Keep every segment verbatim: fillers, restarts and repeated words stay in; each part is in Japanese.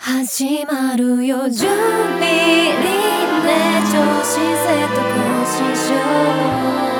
始まるよ準備リレー調子セット更新しよう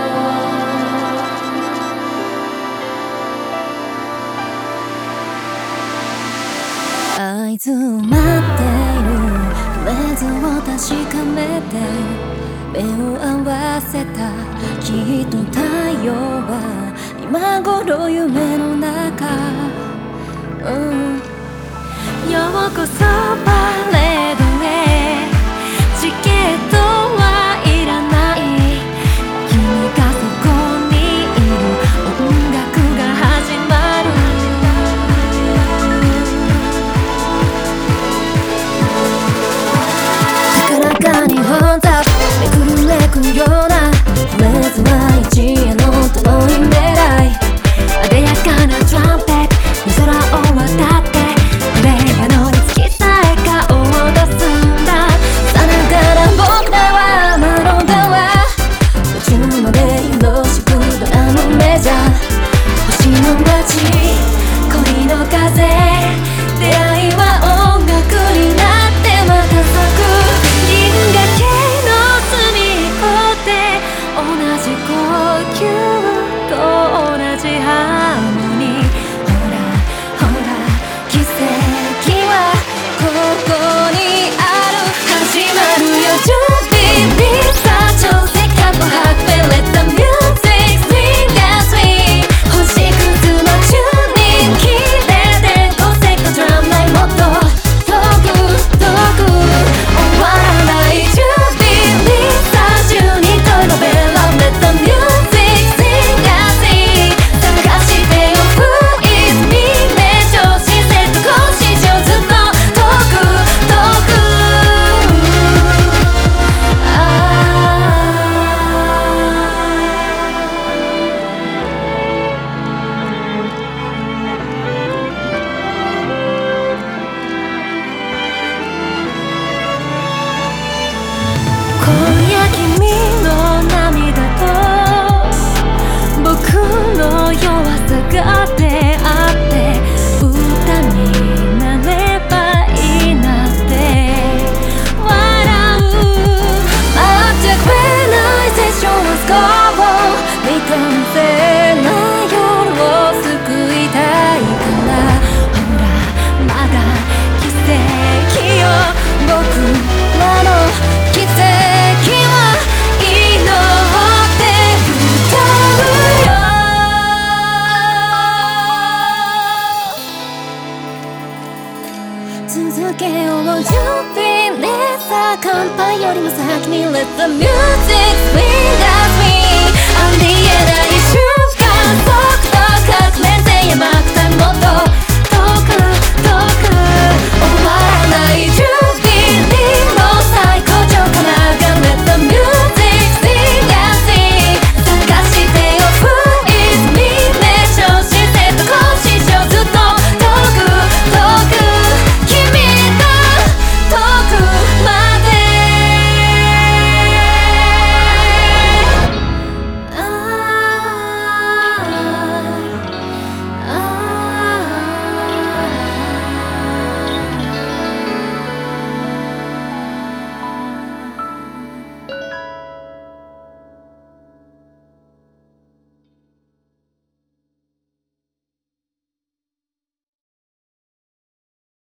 合図を待っているフレーズを確かめて目を合わせたきっと太陽は今頃夢の中、うん、ようこそパレードへチケットはいらない君がそこにいる音楽が始まる高らかに本当めくるめくようなフレーズは一夜の遠い未来あでやかなトランペット空を渡ってプレイヤーのに突き伝え顔を出すんださながら僕らはまのだわ途中までよろしくドラムメジャー星の街恋の風出会いは音楽になってまた咲く銀河系の隅っこで同じ呼吸と同じハーモニーほらほら奇跡はここにある始まるよ準備リサ調整カップハーフ Let the music swing as we 星屑のチューニング綺麗で高セカドラムないもっと遠く遠く終わらない準備リサ中に問いのベロ Let the music swing as we 探してよ Who is me ね調子セット更新しようずっと遠く遠く今夜君の涙と僕の弱さが出会って歌になればいいなって笑う待ってくれないセッションはスコアを未完成な夜を救いたいからほらまだ奇跡よ僕らの奇跡は祈って歌うよ続けよう準備ねさ乾杯よりも先に Let the music swing as we ありえない瞬間速度革命で山くたもっと